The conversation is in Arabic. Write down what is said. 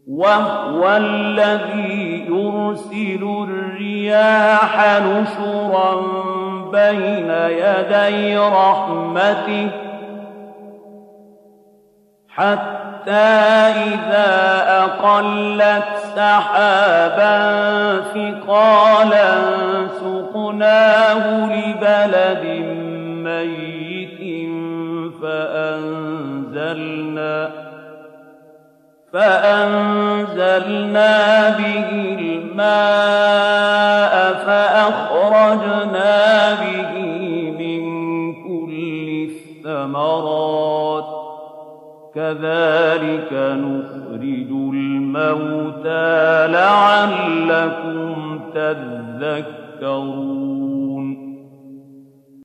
وهو الذي يرسل الرياح نشرا بين يدي رحمته حتى إذا أقلت سحابا ثقالا سقناه لبلد ميت فأنزلنا به الماء فأخرجنا به من كل الثمرات كذلك نخرج الموتى لعلكم تذكرون